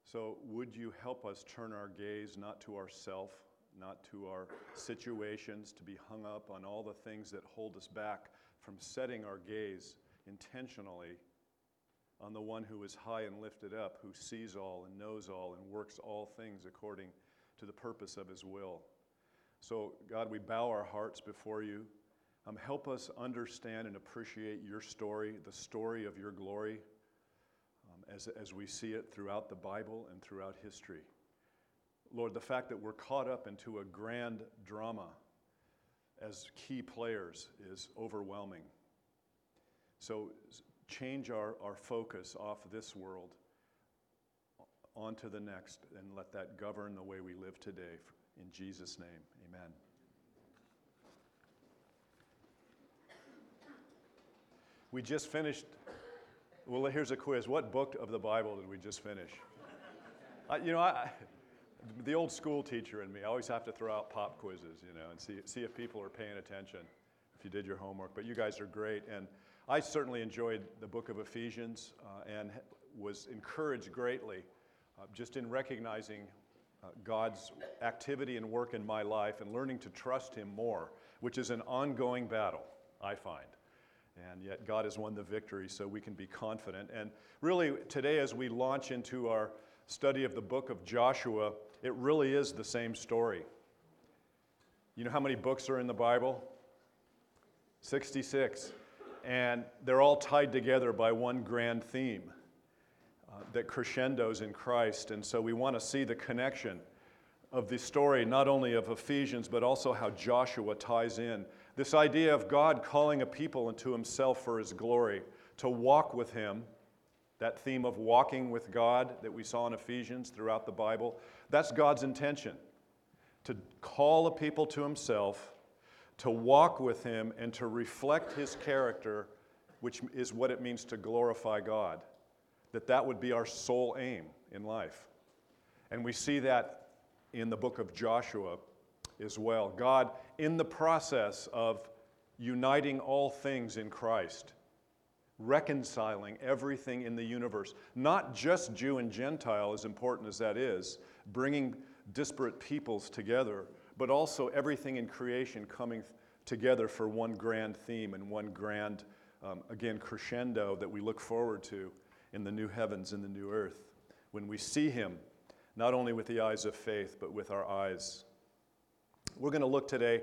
So would you help us turn our gaze not to ourself, not to our situations, to be hung up on all the things that hold us back from setting our gaze intentionally on the one who is high and lifted up, who sees all and knows all and works all things according to the purpose of his will. So, God, we bow our hearts before you. Help us understand and appreciate your story, the story of your glory, as we see it throughout the Bible and throughout history. Lord, the fact that we're caught up into a grand drama as key players is overwhelming. So change our focus off this world onto the next, and let that govern the way we live today. In Jesus' name, amen. We just finished, well, here's a quiz. What book of the Bible did we just finish? The old school teacher in me, I always have to throw out pop quizzes, and see if people are paying attention, if you did your homework. But you guys are great. And I certainly enjoyed the book of Ephesians and was encouraged greatly just in recognizing God's activity and work in my life and learning to trust him more, which is an ongoing battle, I find. And yet God has won the victory, so we can be confident. And really, today as we launch into our study of the book of Joshua, it really is the same story. You know how many books are in the Bible? 66. And they're all tied together by one grand theme that crescendos in Christ. And so we want to see the connection of the story, not only of Ephesians, but also how Joshua ties in. This idea of God calling a people into himself for his glory, to walk with him, that theme of walking with God that we saw in Ephesians throughout the Bible, that's God's intention, to call a people to himself, to walk with him, and to reflect his character, which is what it means to glorify God, that would be our sole aim in life. And we see that in the book of Joshua as well. God, in the process of uniting all things in Christ, reconciling everything in the universe, not just Jew and Gentile, as important as that is, bringing disparate peoples together, but also everything in creation coming together for one grand theme and one grand, again, crescendo that we look forward to in the new heavens and the new earth, when we see him, not only with the eyes of faith, but with our eyes. We're going to look today.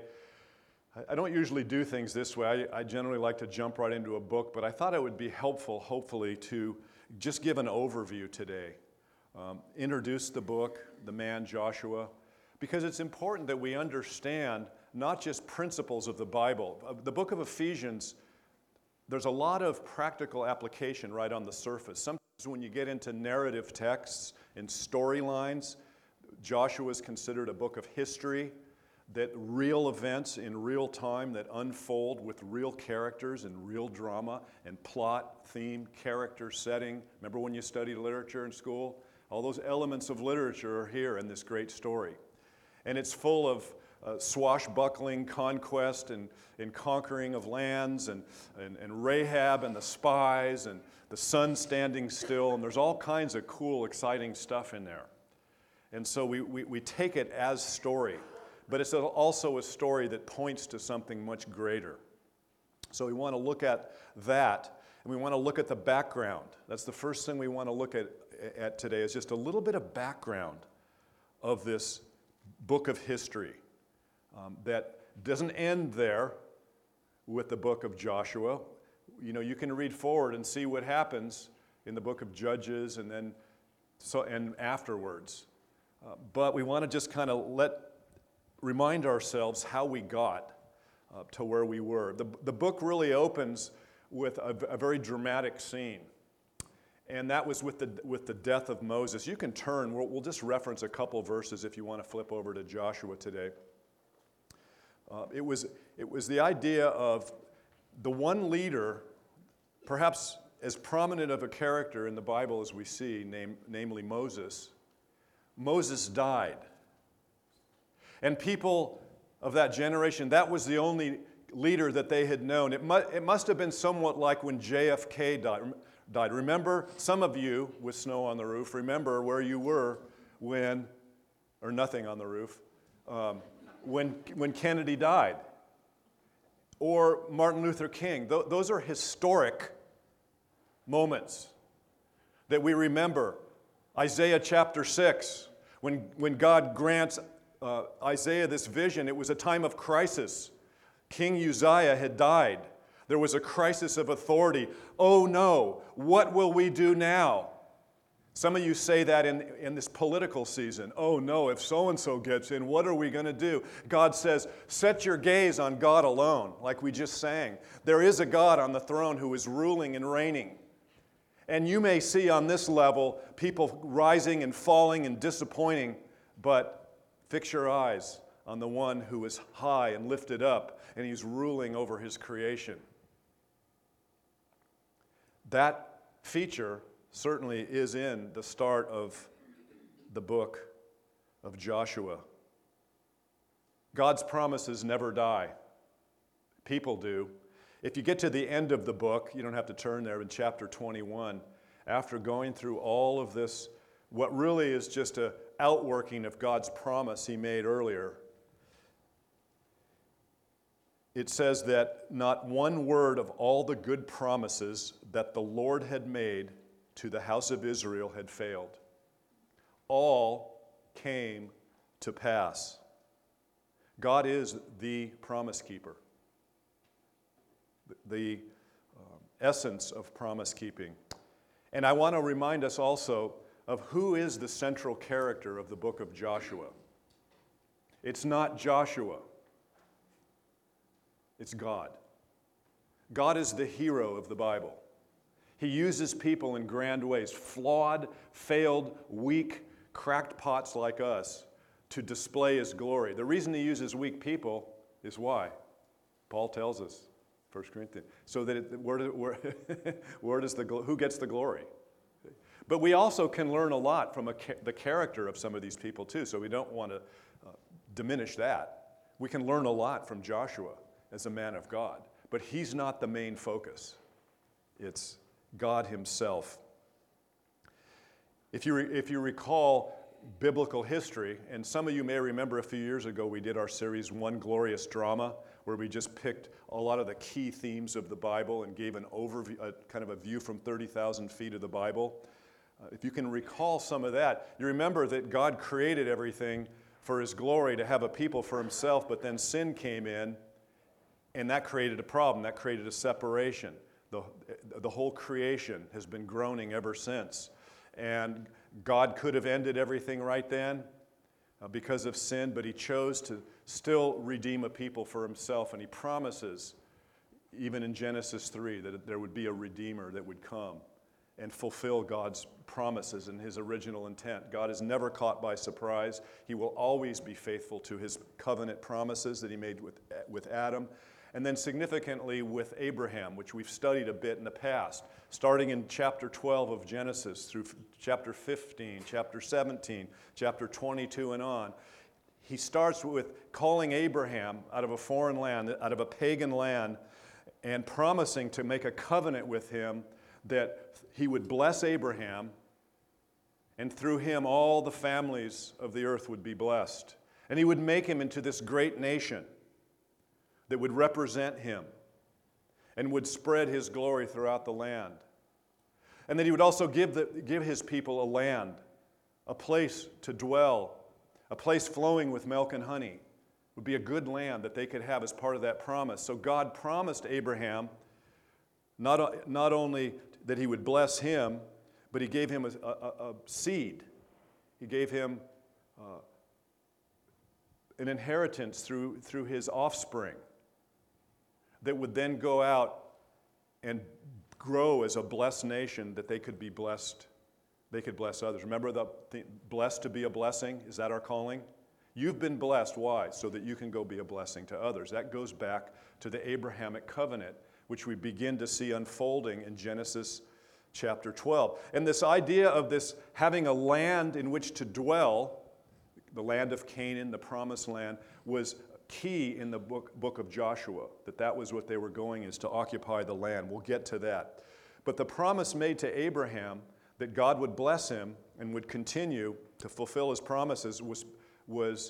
I don't usually do things this way. I generally like to jump right into a book, but I thought it would be helpful, hopefully, to just give an overview today. Introduce the book, the man Joshua, because it's important that we understand not just principles of the Bible. The book of Ephesians, there's a lot of practical application right on the surface. Sometimes when you get into narrative texts and storylines, Joshua is considered a book of history, that real events in real time that unfold with real characters and real drama and plot, theme, character, setting. Remember when you studied literature in school? All those elements of literature are here in this great story. And it's full of swashbuckling, conquest, and conquering of lands, and Rahab and the spies, and the sun standing still, and there's all kinds of cool, exciting stuff in there. And so we take it as story, but it's also a story that points to something much greater. So we want to look at that, and we want to look at the background. That's the first thing we want to look at today, is just a little bit of background of this book of history that doesn't end there with the book of Joshua. You know, you can read forward and see what happens in the book of Judges and afterwards. But we want to just kind of remind ourselves how we got to where we were. The book really opens with a very dramatic scene, and that was with the death of Moses. You can turn. We'll just reference a couple verses if you want to flip over to Joshua today. It was the idea of the one leader, perhaps as prominent of a character in the Bible as we see, namely Moses. Moses died. And people of that generation, that was the only leader that they had known. It must have been somewhat like when JFK died. died. Remember, some of you with snow on the roof, remember where you were when, or nothing on the roof, when Kennedy died. Or Martin Luther King. Those are historic moments that we remember. Isaiah chapter 6, when God grants Isaiah this vision, it was a time of crisis. King Uzziah had died. There was a crisis of authority. Oh no, what will we do now? Some of you say that in this political season. Oh no, if so-and-so gets in, what are we going to do? God says, set your gaze on God alone, like we just sang. There is a God on the throne who is ruling and reigning. And you may see on this level people rising and falling and disappointing, but fix your eyes on the one who is high and lifted up, and he's ruling over his creation. That feature certainly is in the start of the book of Joshua. God's promises never die. People do. If you get to the end of the book, you don't have to turn there, in chapter 21, after going through all of this, what really is just an outworking of God's promise he made earlier, it says that not one word of all the good promises that the Lord had made to the house of Israel had failed. All came to pass. God is the promise keeper. The essence of promise keeping. And I want to remind us also of who is the central character of the book of Joshua. It's not Joshua. It's God. God is the hero of the Bible. He uses people in grand ways, flawed, failed, weak, cracked pots like us, to display his glory. The reason he uses weak people is why? Paul tells us, 1 Corinthians, so that who gets the glory? But we also can learn a lot from the character of some of these people too, so we don't want to diminish that. We can learn a lot from Joshua as a man of God, but he's not the main focus. It's God himself. If you recall biblical history, and some of you may remember a few years ago we did our series One Glorious Drama, where we just picked a lot of the key themes of the Bible and gave an overview, kind of a view from 30,000 feet of the Bible. If you can recall some of that, you remember that God created everything for his glory, to have a people for himself, but then sin came in, and that created a problem. That created a separation. The whole creation has been groaning ever since. And God could have ended everything right then because of sin, but he chose to still redeem a people for himself, and he promises, even in Genesis 3, that there would be a Redeemer that would come and fulfill God's promises and his original intent. God is never caught by surprise. He will always be faithful to his covenant promises that he made with Adam, and then significantly with Abraham, which we've studied a bit in the past, starting in chapter 12 of Genesis through chapter 15, chapter 17, chapter 22 and on. He starts with calling Abraham out of a foreign land, out of a pagan land, and promising to make a covenant with him that he would bless Abraham, and through him all the families of the earth would be blessed. And he would make him into this great nation that would represent him and would spread his glory throughout the land. And that he would also give his people a land, a place to dwell, a place flowing with milk and honey. It would be a good land that they could have as part of that promise. So God promised Abraham not only that he would bless him, but he gave him a seed. He gave him an inheritance through his offspring that would then go out and grow as a blessed nation, that they could be blessed. They could bless others. Remember the blessed to be a blessing? Is that our calling? You've been blessed. Why? So that you can go be a blessing to others. That goes back to the Abrahamic covenant, which we begin to see unfolding in Genesis chapter 12. And this idea of this having a land in which to dwell, the land of Canaan, the promised land, was key in the book of Joshua, that was what they were going, is to occupy the land. We'll get to that. But the promise made to Abraham that God would bless him and would continue to fulfill his promises was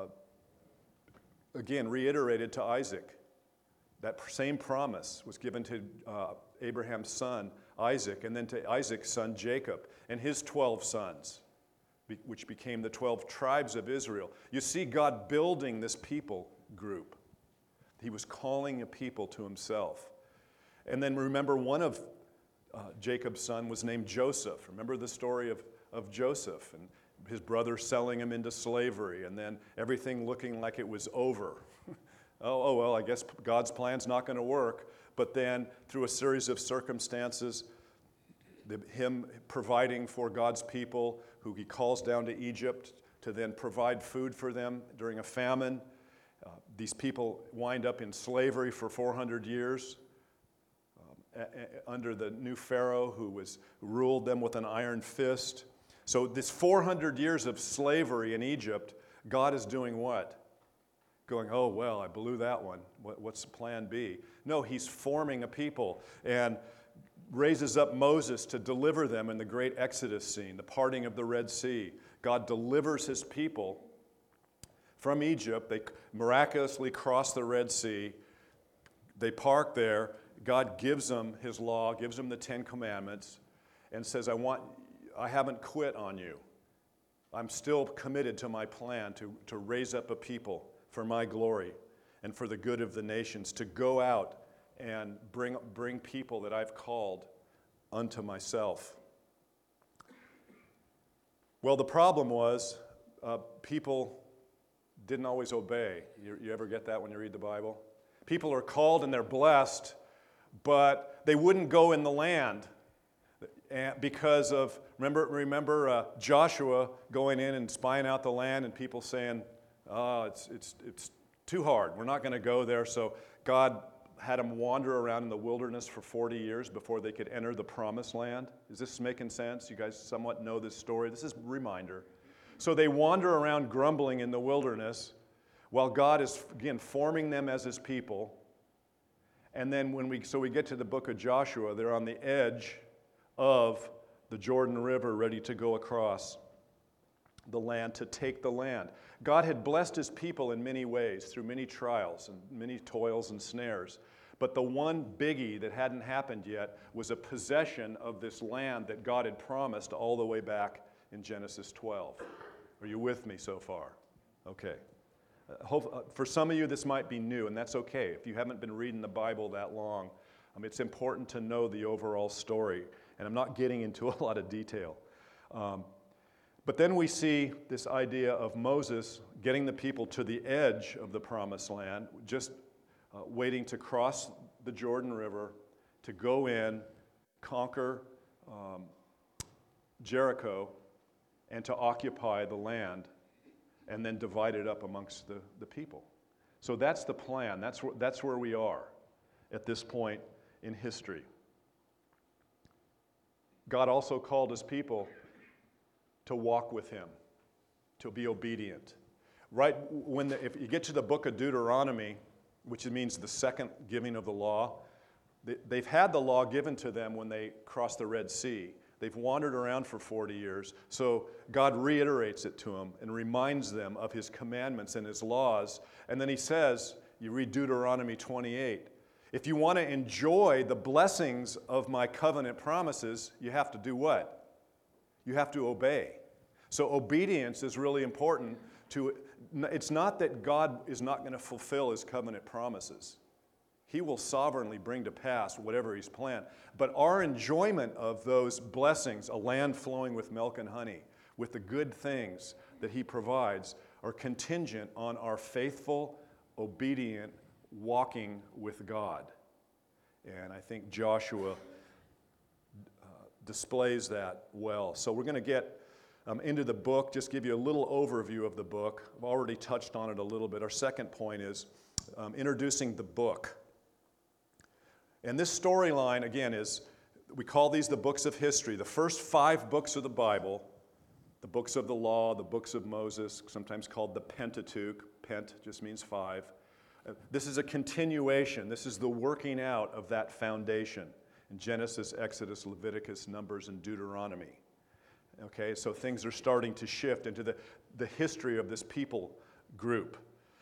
again reiterated to Isaac. That same promise was given to Abraham's son, Isaac, and then to Isaac's son, Jacob, and his 12 sons, which became the 12 tribes of Israel. You see God building this people group. He was calling a people to himself. And then remember, one of Jacob's son was named Joseph. Remember the story of Joseph and his brothers selling him into slavery, and then everything looking like it was over. Well, I guess God's plan's not going to work. But then, through a series of circumstances, him providing for God's people, who he calls down to Egypt to then provide food for them during a famine. These people wind up in slavery for 400 years under the new Pharaoh who ruled them with an iron fist. So this 400 years of slavery in Egypt, God is doing what? Going, oh, well, I blew that one. What's the plan B? No, he's forming a people and raises up Moses to deliver them in the great Exodus scene, the parting of the Red Sea. God delivers his people from Egypt. They miraculously cross the Red Sea. They park there. God gives them his law, gives them the 10 Commandments, and says, I haven't quit on you. I'm still committed to my plan to raise up a people for my glory and for the good of the nations, to go out and bring people that I've called unto myself. Well, the problem was people didn't always obey. You ever get that when you read the Bible? People are called and they're blessed, but they wouldn't go in the land because of, remember Joshua going in and spying out the land and people saying, it's too hard. We're not going to go there. So God had them wander around in the wilderness for 40 years before they could enter the promised land. Is this making sense? You guys somewhat know this story. This is a reminder. So they wander around grumbling in the wilderness while God is, again, forming them as his people. And then when we get to the book of Joshua, they're on the edge of the Jordan River ready to go across the land to take the land. God had blessed his people in many ways through many trials and many toils and snares. But the one biggie that hadn't happened yet was a possession of this land that God had promised all the way back in Genesis 12. Are you with me so far? Okay. For some of you, this might be new, and that's okay. If you haven't been reading the Bible that long, it's important to know the overall story. And I'm not getting into a lot of detail. But then we see this idea of Moses getting the people to the edge of the promised land, just waiting to cross the Jordan River, to go in, conquer Jericho, and to occupy the land, and then divide it up amongst the people. So that's the plan. That's where we are at this point in history. God also called his people to walk with him, to be obedient. Right if you get to the book of Deuteronomy, which means the second giving of the law, they've had the law given to them when they crossed the Red Sea. They've wandered around for 40 years, so God reiterates it to them and reminds them of his commandments and his laws. And then he says, you read Deuteronomy 28, if you want to enjoy the blessings of my covenant promises, you have to do what? You have to obey. So obedience is really important. It's not that God is not going to fulfill his covenant promises. He will sovereignly bring to pass whatever he's planned. But our enjoyment of those blessings, a land flowing with milk and honey, with the good things that he provides, are contingent on our faithful, obedient walking with God. And I think Joshua displays that well. So we're going to get into the book, just give you a little overview of the book. I've already touched on it a little bit. Our second point is introducing the book. And this storyline, again, we call these the books of history. The first 5 books of the Bible, the books of the law, the books of Moses, sometimes called the Pentateuch. Pent just means 5. This is a continuation. This is the working out of that foundation. Genesis, Exodus, Leviticus, Numbers, and Deuteronomy. Okay, so things are starting to shift into the history of this people group.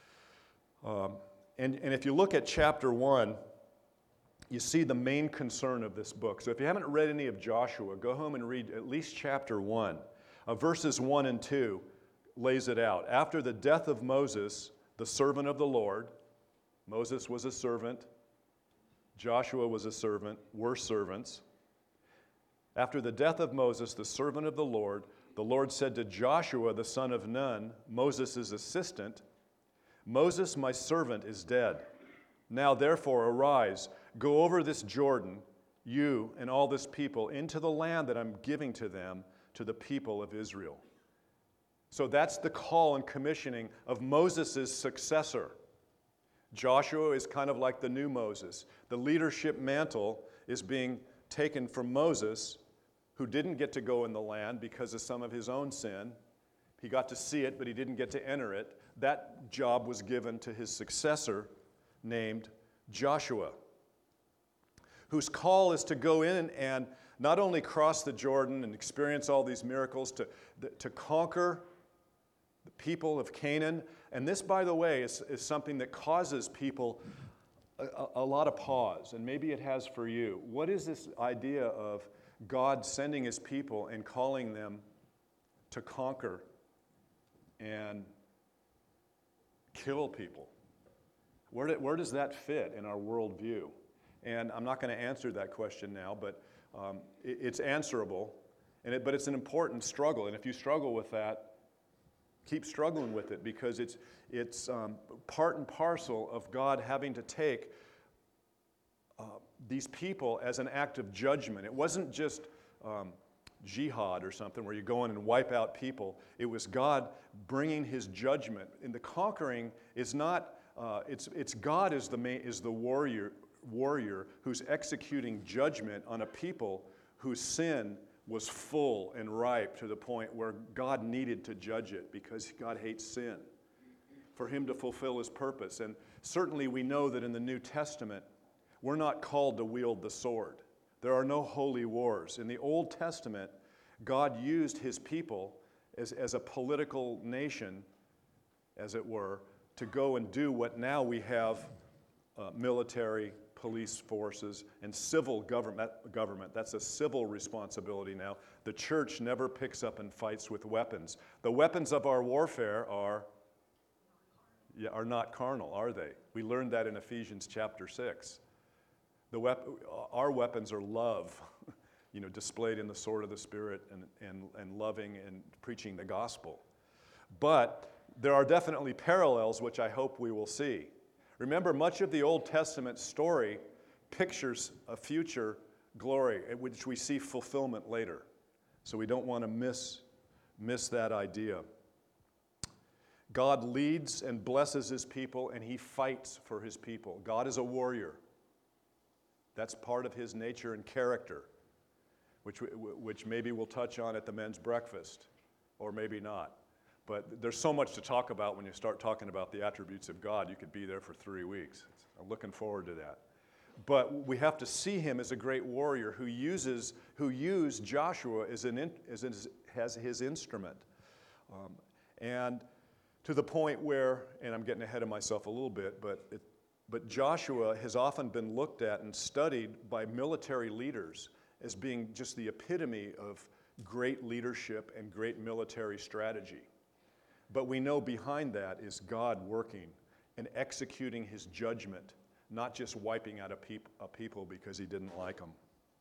And if you look at chapter 1, you see the main concern of this book. So if you haven't read any of Joshua, go home and read at least chapter 1. Verses 1 and 2 lays it out. After the death of Moses, the servant of the Lord, Moses was a servant, Joshua was a servant, we're servants. After the death of Moses, the servant of the Lord said to Joshua, the son of Nun, Moses' assistant, Moses, my servant, is dead. Now therefore arise, go over this Jordan, you and all this people, into the land that I'm giving to them, to the people of Israel. So that's the call and commissioning of Moses' successor. Joshua is kind of like the new Moses. The leadership mantle is being taken from Moses, who didn't get to go in the land because of some of his own sin. He got to see it, but he didn't get to enter it. That job was given to his successor named Joshua, whose call is to go in and not only cross the Jordan and experience all these miracles, to conquer the people of Canaan. And this, by the way, is something that causes people a lot of pause, and maybe it has for you. What is this idea of God sending his people and calling them to conquer and kill people? Where does that fit in our worldview? And I'm not going to answer that question now, but it's answerable, but it's an important struggle. And if you struggle with that, keep struggling with it, because it's part and parcel of God having to take these people as an act of judgment. It wasn't just jihad or something where you go in and wipe out people. It was God bringing his judgment. And the conquering is not, it's God is the warrior who's executing judgment on a people whose sin was full and ripe to the point where God needed to judge it because God hates sin, for him to fulfill his purpose. And certainly we know that in the New Testament, we're not called to wield the sword. There are no holy wars. In the Old Testament, God used his people as a political nation, as it were, to go and do what now we have military, police forces, and civil government. That's a civil responsibility now. The church never picks up and fights with weapons. The weapons of our warfare are not carnal, are they? We learned that in Ephesians chapter 6. Our weapons are love, displayed in the sword of the Spirit and loving and preaching the gospel. But there are definitely parallels, which I hope we will see. Remember, much of the Old Testament story pictures a future glory, in which we see fulfillment later. So we don't want to miss that idea. God leads and blesses his people, and he fights for his people. God is a warrior. That's part of his nature and character, which maybe we'll touch on at the men's breakfast, or maybe not. But there's so much to talk about when you start talking about the attributes of God. You could be there for 3 weeks. I'm looking forward to that. But we have to see him as a great warrior who used Joshua as his instrument. And to the point where, and I'm getting ahead of myself a little bit, but Joshua has often been looked at and studied by military leaders as being just the epitome of great leadership and great military strategy. But we know behind that is God working and executing his judgment, not just wiping out a people because he didn't like them.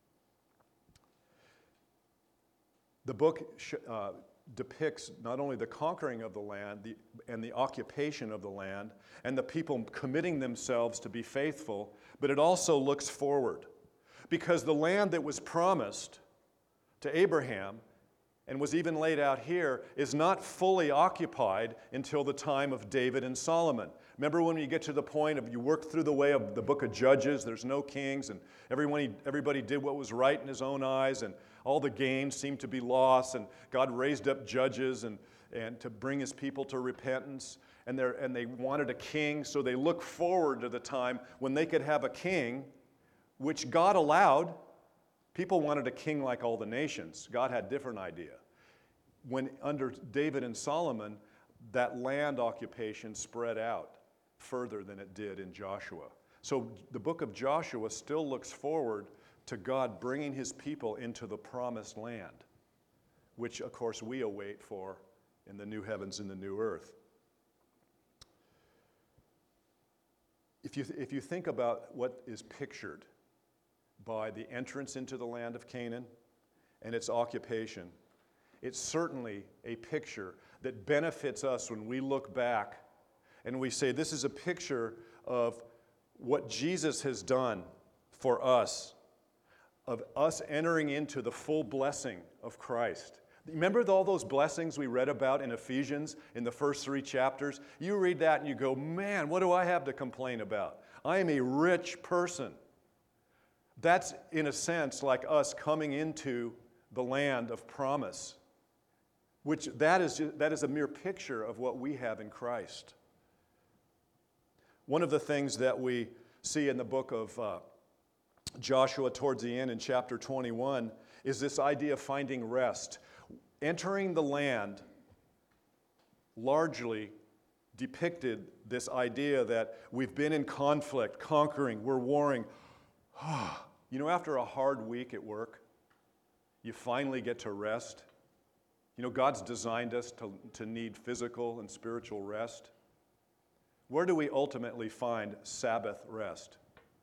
The book depicts not only the conquering of the land and the occupation of the land and the people committing themselves to be faithful, but it also looks forward. Because the land that was promised to Abraham and was even laid out here is not fully occupied until the time of David and Solomon. Remember when you get to the point of you work through the way of the book of Judges, there's no kings, and everybody did what was right in his own eyes, and all the gains seemed to be lost, and God raised up judges and to bring his people to repentance, and they wanted a king, so they looked forward to the time when they could have a king, which God allowed, People wanted a king like all the nations. God had a different idea. When under David and Solomon, that land occupation spread out further than it did in Joshua. So the book of Joshua still looks forward to God bringing his people into the promised land, which of course we await for in the new heavens and the new earth. If you think about what is pictured by the entrance into the land of Canaan and its occupation, it's certainly a picture that benefits us when we look back and we say, this is a picture of what Jesus has done for us, of us entering into the full blessing of Christ. Remember all those blessings we read about in Ephesians in the first 3 chapters? You read that and you go, man, what do I have to complain about? I am a rich person. That's, in a sense, like us coming into the land of promise, which that is a mere picture of what we have in Christ. One of the things that we see in the book of Joshua towards the end in chapter 21 is this idea of finding rest. Entering the land largely depicted this idea that we've been in conflict, conquering, we're warring. You know, after a hard week at work, you finally get to rest. You know, God's designed us to need physical and spiritual rest. Where do we ultimately find Sabbath rest?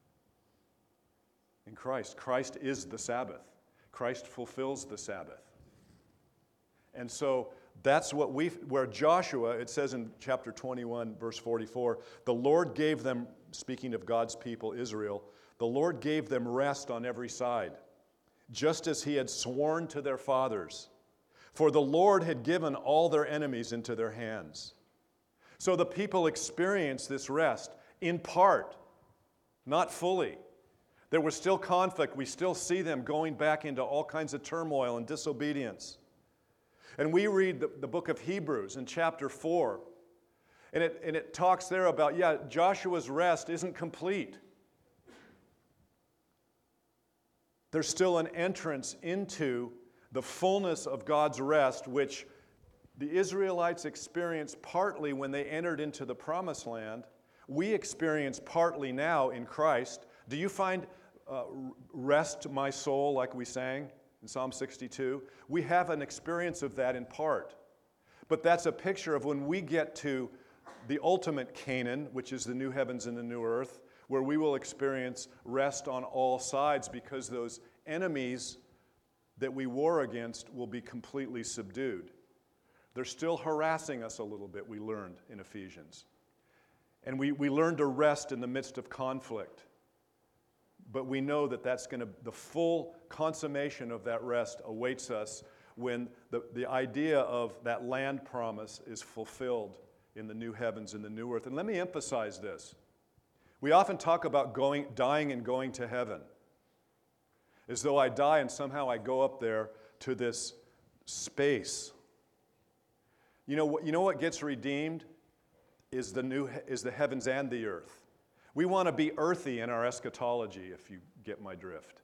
In Christ. Christ is the Sabbath. Christ fulfills the Sabbath. And so that's where Joshua, it says in chapter 21, verse 44, the Lord gave them, speaking of God's people, Israel, the Lord gave them rest on every side, just as he had sworn to their fathers. For the Lord had given all their enemies into their hands. So the people experienced this rest in part, not fully. There was still conflict. We still see them going back into all kinds of turmoil and disobedience. And we read the book of Hebrews in chapter 4, and it talks there about, Joshua's rest isn't complete. There's still an entrance into the fullness of God's rest, which the Israelites experienced partly when they entered into the promised land. We experience partly now in Christ. Do you find rest, my soul, like we sang in Psalm 62? We have an experience of that in part. But that's a picture of when we get to the ultimate Canaan, which is the new heavens and the new earth, where we will experience rest on all sides because those enemies that we war against will be completely subdued. They're still harassing us a little bit, we learned in Ephesians. And we learn to rest in the midst of conflict. But we know that the full consummation of that rest awaits us when the idea of that land promise is fulfilled in the new heavens and the new earth. And let me emphasize this. We often talk about dying and going to heaven, as though I die and somehow I go up there to this space. You know what gets redeemed is the heavens and the earth. We want to be earthy in our eschatology, if you get my drift.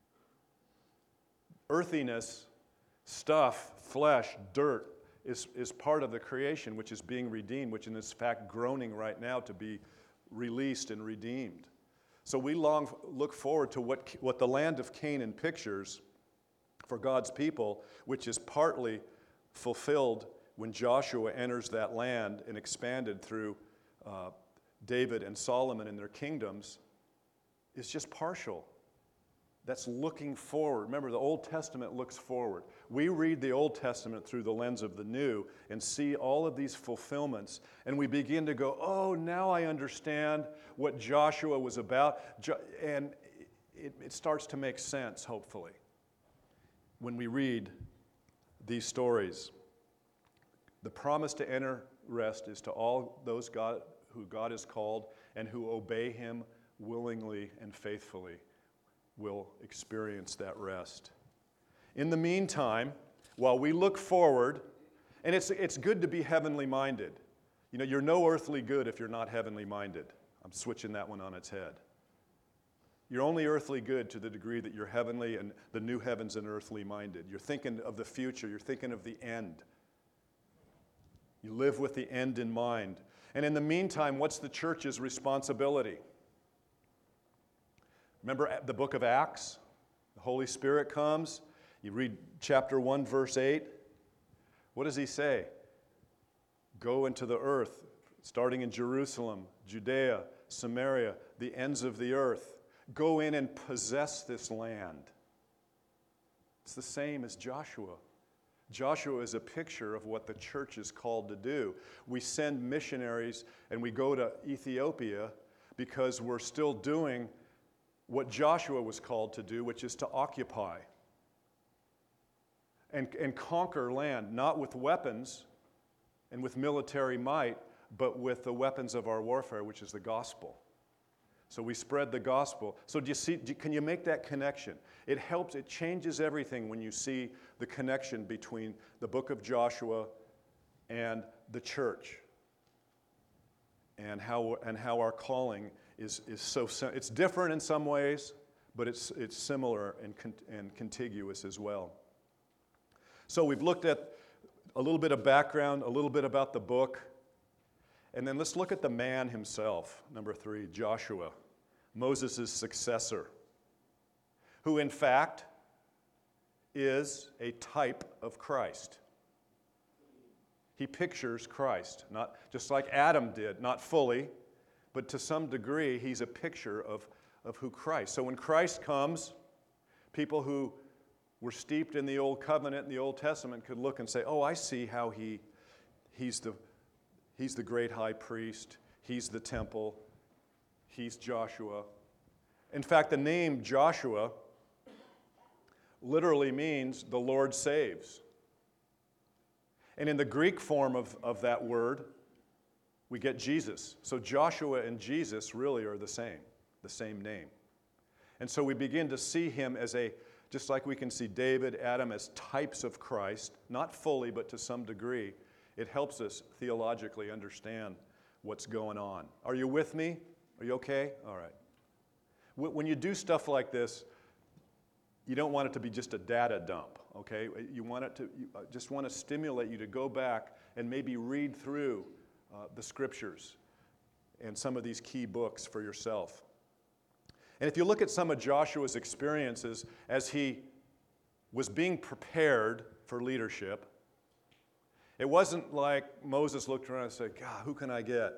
Earthiness, stuff, flesh, dirt, is part of the creation which is being redeemed, which is in fact groaning right now to be released and redeemed. So we look forward to what the land of Canaan pictures for God's people, which is partly fulfilled when Joshua enters that land and expanded through David and Solomon and their kingdoms, is just partial. That's looking forward. Remember, the Old Testament looks forward. We read the Old Testament through the lens of the New and see all of these fulfillments, and we begin to go, oh, now I understand what Joshua was about, and it starts to make sense, hopefully, when we read these stories. The promise to enter rest is to all those who God has called and who obey him willingly and faithfully will experience that rest. In the meantime, while we look forward, and it's good to be heavenly minded. You know, you're no earthly good if you're not heavenly minded. I'm switching that one on its head. You're only earthly good to the degree that you're heavenly and the new heavens and earthly minded. You're thinking of the future. You're thinking of the end. You live with the end in mind. And in the meantime, what's the church's responsibility? Remember the book of Acts? The Holy Spirit comes. You read chapter 1, verse 8. What does he say? Go into the earth, starting in Jerusalem, Judea, Samaria, the ends of the earth. Go in and possess this land. It's the same as Joshua. Joshua is a picture of what the church is called to do. We send missionaries and we go to Ethiopia because we're still doing what Joshua was called to do, which is to occupy and conquer land, not with weapons and with military might, but with the weapons of our warfare, which is the gospel. So we spread the gospel. So can you make that connection? It helps, it changes everything when you see the connection between the book of Joshua and the church and how our calling is so, it's different in some ways, but it's similar and contiguous as well. So we've looked at a little bit of background, a little bit about the book, and then let's look at the man himself, number 3, Joshua, Moses' successor, who in fact is a type of Christ. He pictures Christ, not just like Adam did, not fully, but to some degree he's a picture of who Christ. So when Christ comes, people who were steeped in the Old Covenant, in the Old Testament, could look and say, oh, I see how he's the great high priest, he's the temple, he's Joshua. In fact, the name Joshua literally means the Lord saves. And in the Greek form of that word, we get Jesus. So Joshua and Jesus really are the same name. And so we begin to see him as just like we can see David, Adam as types of Christ, not fully, but to some degree. It helps us theologically understand what's going on. Are you with me? Are you okay? All right. When you do stuff like this, you don't want it to be just a data dump, okay? You just want to stimulate you to go back and maybe read through the scriptures and some of these key books for yourself. And if you look at some of Joshua's experiences as he was being prepared for leadership, it wasn't like Moses looked around and said, God, who can I get?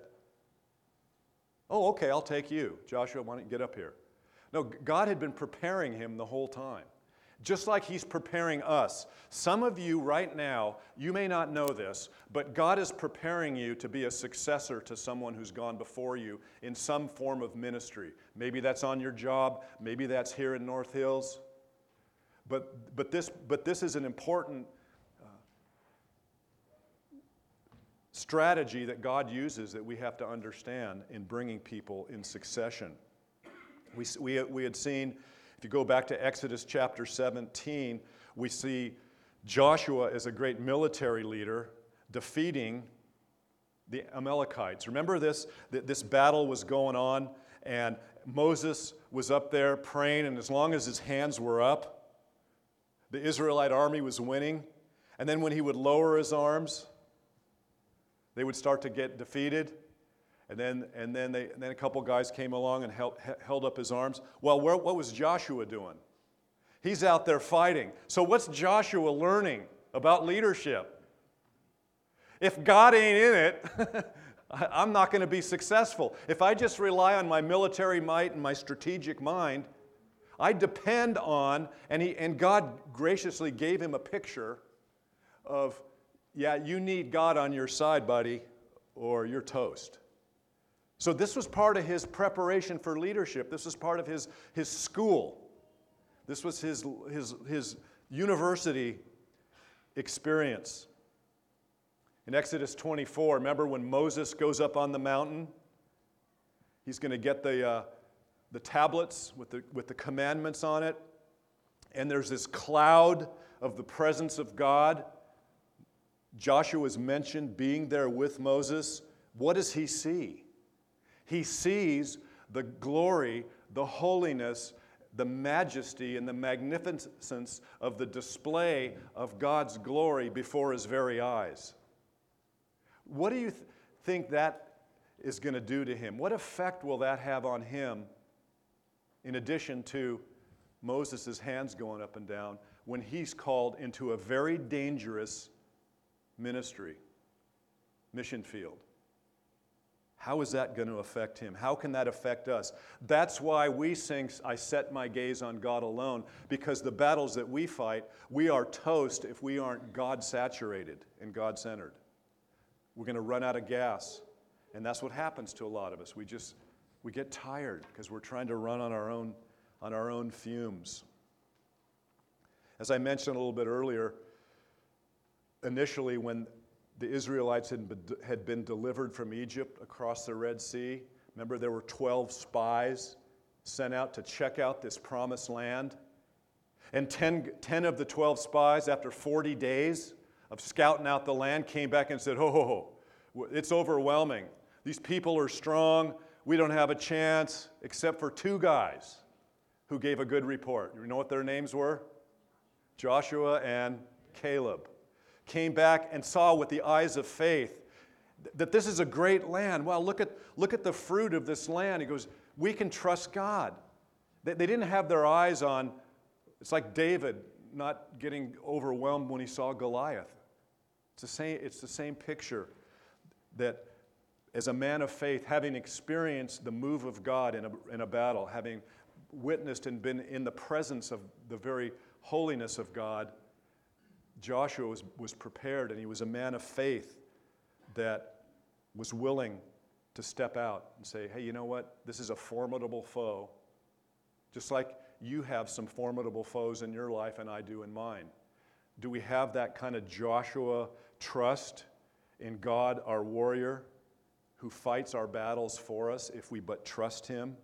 Oh, okay, I'll take you. Joshua, why don't you get up here? No, God had been preparing him the whole time, just like he's preparing us. Some of you right now, you may not know this, but God is preparing you to be a successor to someone who's gone before you in some form of ministry. Maybe that's on your job, maybe that's here in North Hills. But this is an important strategy that God uses that we have to understand in bringing people in succession. We had seen, if you go back to Exodus chapter 17, we see Joshua as a great military leader defeating the Amalekites. Remember this battle was going on, and Moses was up there praying, and as long as his hands were up, the Israelite army was winning. And then when he would lower his arms, they would start to get defeated. And then a couple guys came along and held up his arms. Well, what was Joshua doing? He's out there fighting. So what's Joshua learning about leadership? If God ain't in it, I'm not going to be successful. If I just rely on my military might and my strategic mind, I depend on, and God graciously gave him a picture of, yeah, you need God on your side, buddy, or you're toast. So this was part of his preparation for leadership. This was part of his school. This was his university experience. In Exodus 24, remember when Moses goes up on the mountain? He's going to get the tablets with the commandments on it. And there's this cloud of the presence of God. Joshua is mentioned being there with Moses. What does he see? He sees the glory the holiness, the majesty, and the magnificence of the display of God's glory before his very eyes. What do you think that is going to do to him? What effect will that have on him, in addition to Moses' hands going up and down, when he's called into a very dangerous ministry, mission field? How is that going to affect him? How can that affect us? That's why we sing, I set my gaze on God alone, because the battles that we fight, we are toast if we aren't God-saturated and God-centered. We're going to run out of gas, and that's what happens to a lot of us. We get tired because we're trying to run on our own fumes. As I mentioned a little bit earlier, initially when the Israelites had been delivered from Egypt across the Red Sea, remember there were 12 spies sent out to check out this promised land. And 10 of the 12 spies, after 40 days of scouting out the land, came back and said, oh, it's overwhelming. These people are strong. We don't have a chance, except for 2 guys who gave a good report. You know what their names were? Joshua and Caleb. Came back and saw with the eyes of faith that this is a great land. Well, look at the fruit of this land. He goes, we can trust God. They didn't have their eyes on, it's like David not getting overwhelmed when he saw Goliath. It's the same picture, that as a man of faith, having experienced the move of God in a battle, having witnessed and been in the presence of the very holiness of God, Joshua was prepared, and he was a man of faith that was willing to step out and say, hey, you know what? This is a formidable foe. Just like you have some formidable foes in your life and I do in mine. Do we have that kind of Joshua trust in God, our warrior, who fights our battles for us if we but trust him?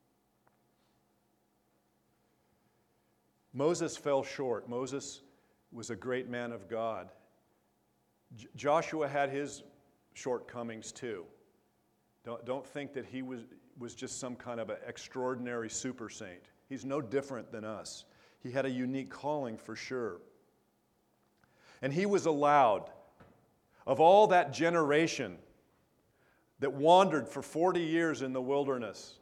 Moses fell short. Moses was a great man of God. Joshua had his shortcomings too. Don't think that he was just some kind of an extraordinary super saint. He's no different than us. He had a unique calling for sure. And he was allowed, of all that generation that wandered for 40 years in the wilderness,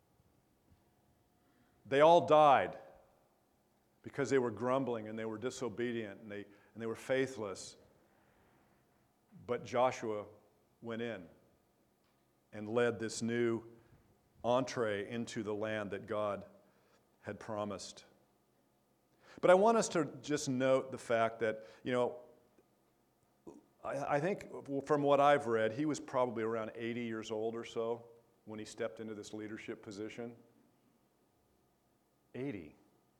they all died because they were grumbling and they were disobedient and they were faithless. But Joshua went in and led this new entree into the land that God had promised. But I want us to just note the fact that, I think from what I've read, he was probably around 80 years old or so when he stepped into this leadership position. 80.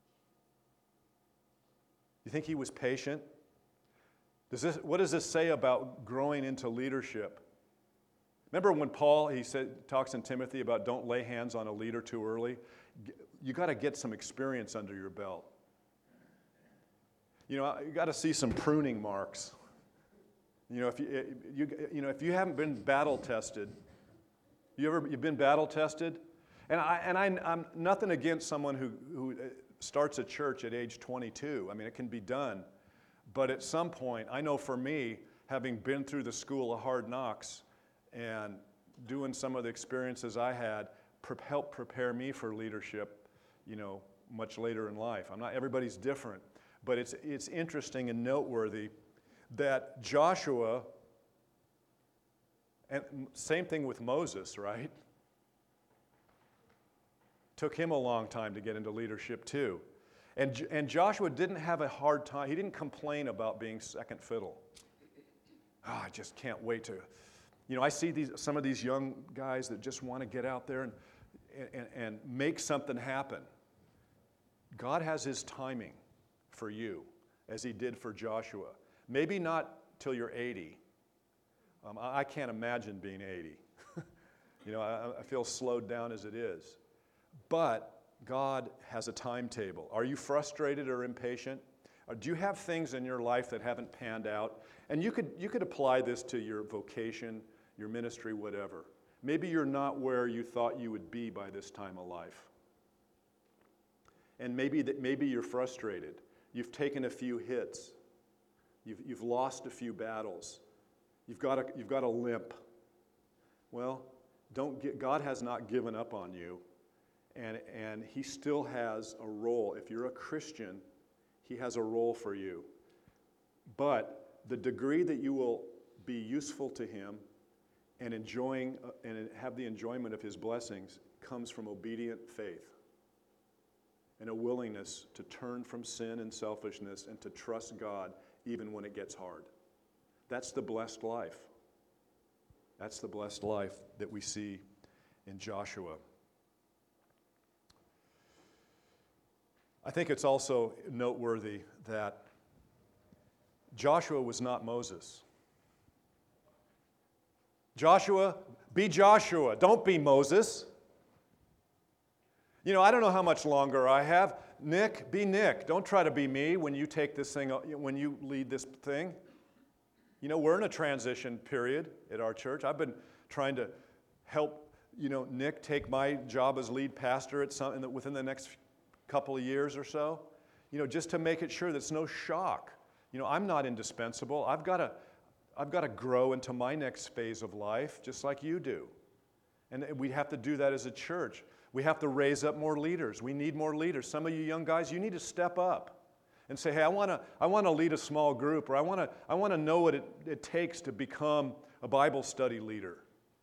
You think he was patient? What does this say about growing into leadership? Remember when Paul, talks in Timothy about don't lay hands on a leader too early? You got to get some experience under your belt. You got to see some pruning marks. If you haven't been battle tested, you've been battle tested? And I'm nothing against someone who starts a church at age 22. I mean, it can be done. But at some point, I know for me, having been through the school of hard knocks and doing some of the experiences I had, helped prepare me for leadership, much later in life. Everybody's different. But it's interesting and noteworthy that Joshua, and same thing with Moses, right? Took him a long time to get into leadership too. And Joshua didn't have a hard time. He didn't complain about being second fiddle. Oh, I just can't wait to. I see some of these young guys that just want to get out there and make something happen. God has his timing for you, as he did for Joshua. Maybe not till you're 80. I can't imagine being 80. I feel slowed down as it is. But God has a timetable. Are you frustrated or impatient? Or do you have things in your life that haven't panned out? And you could apply this to your vocation, your ministry, whatever. Maybe you're not where you thought you would be by this time of life. And maybe you're frustrated. You've taken a few hits. You've lost a few battles. You've got a limp. Well, God has not given up on you, and He still has a role. If you're a Christian, He has a role for you. But the degree that you will be useful to Him and enjoying and have the enjoyment of His blessings comes from obedient faith and a willingness to turn from sin and selfishness and to trust God even when it gets hard. That's the blessed life. That's the blessed life that we see in Joshua. I think it's also noteworthy that Joshua was not Moses. Joshua, be Joshua. Don't be Moses. I don't know how much longer I have. Nick, be Nick. Don't try to be me when you take this thing, when you lead this thing. We're in a transition period at our church. I've been trying to help, Nick take my job as lead pastor within the next couple of years or so, just to make it sure that it's no shock. I'm not indispensable. I've got to grow into my next phase of life just like you do. And we have to do that as a church. We have to raise up more leaders. We need more leaders. Some of you young guys, you need to step up and say, hey, I want to lead a small group, or I want to know what it takes to become a Bible study leader.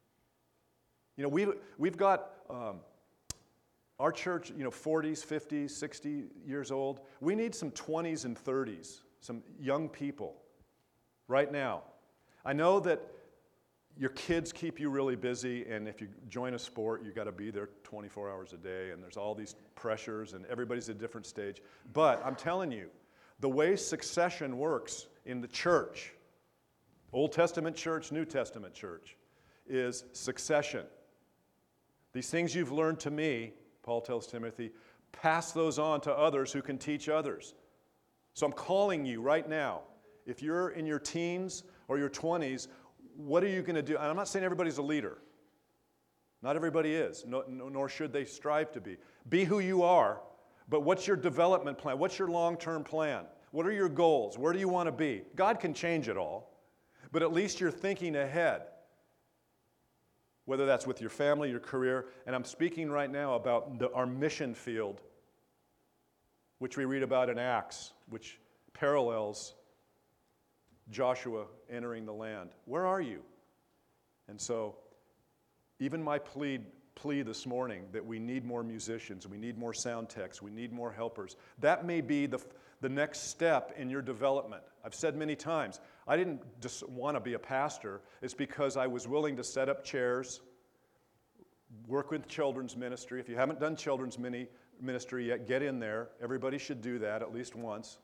We've got our church, 40s, 50s, 60 years old. We need some 20s and 30s, some young people right now. I know that your kids keep you really busy, and if you join a sport, you've got to be there 24 hours a day, and there's all these pressures, and everybody's at a different stage. But I'm telling you, the way succession works in the church, Old Testament church, New Testament church, is succession. These things you've learned to me, Paul tells Timothy, pass those on to others who can teach others. So I'm calling you right now, if you're in your teens or your 20s, what are you going to do? And I'm not saying everybody's a leader. Not everybody is, nor should they strive to be. Be who you are, but what's your development plan? What's your long-term plan? What are your goals? Where do you want to be? God can change it all, but at least you're thinking ahead, whether that's with your family, your career. And I'm speaking right now about our mission field, which we read about in Acts, which parallels Joshua entering the land. Where are you? And so, even my plea this morning that we need more musicians, we need more sound techs, we need more helpers, that may be the next step in your development. I've said many times, I didn't just want to be a pastor. It's because I was willing to set up chairs, work with children's ministry. If you haven't done children's ministry yet, get in there. Everybody should do that at least once.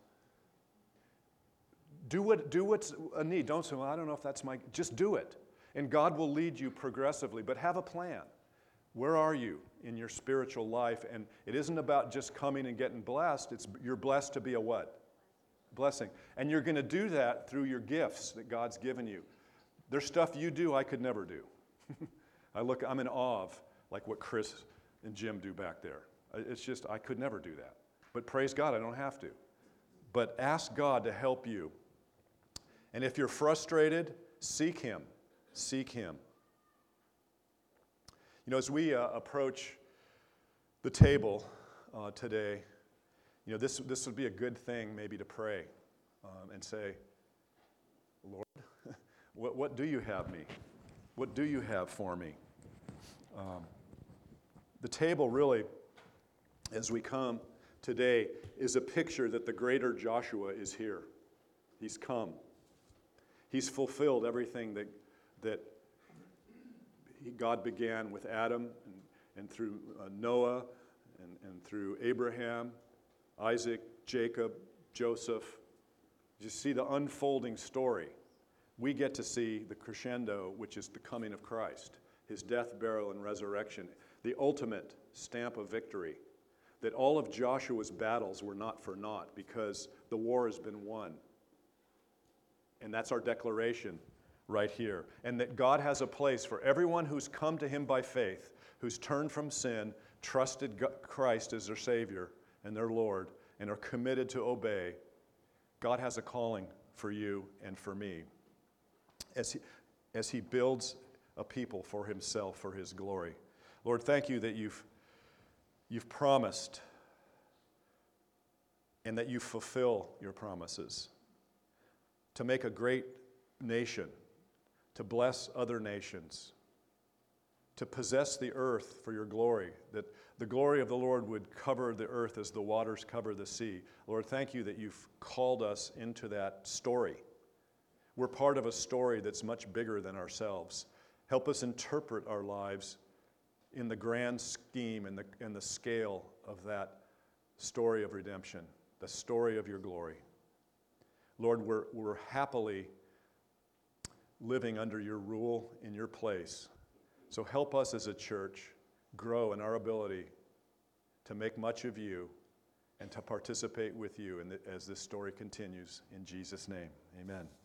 Do what's a need. Don't say, well, I don't know if that's just do it. And God will lead you progressively, but have a plan. Where are you in your spiritual life? And it isn't about just coming and getting blessed. You're blessed to be a what? Blessing. And you're going to do that through your gifts that God's given you. There's stuff you do I could never do. I'm in awe of like what Chris and Jim do back there. It's just, I could never do that. But praise God, I don't have to. But ask God to help you. And if you're frustrated, seek Him. Seek Him. As we approach the table today, this would be a good thing maybe to pray and say, Lord, what do you have me? What do you have for me? The table really, as we come today, is a picture that the greater Joshua is here. He's come. He's fulfilled everything that God began with Adam and through Noah and through Abraham, Isaac, Jacob, Joseph. You see the unfolding story. We get to see the crescendo, which is the coming of Christ, His death, burial, and resurrection, the ultimate stamp of victory, that all of Joshua's battles were not for naught because the war has been won. And that's our declaration right here. And that God has a place for everyone who's come to Him by faith, who's turned from sin, trusted Christ as their Savior, and their Lord and are committed to obey, God has a calling for you and for me as he builds a people for himself, for his glory. Lord, thank you that you've promised and that you fulfill your promises to make a great nation, to bless other nations, to possess the earth for your glory, that the glory of the Lord would cover the earth as the waters cover the sea. Lord, thank you that you've called us into that story. We're part of a story that's much bigger than ourselves. Help us interpret our lives in the grand scheme and the scale of that story of redemption, the story of your glory. Lord, we're happily living under your rule in your place. So help us as a church grow in our ability to make much of you and to participate with you as this story continues. In Jesus' name, amen.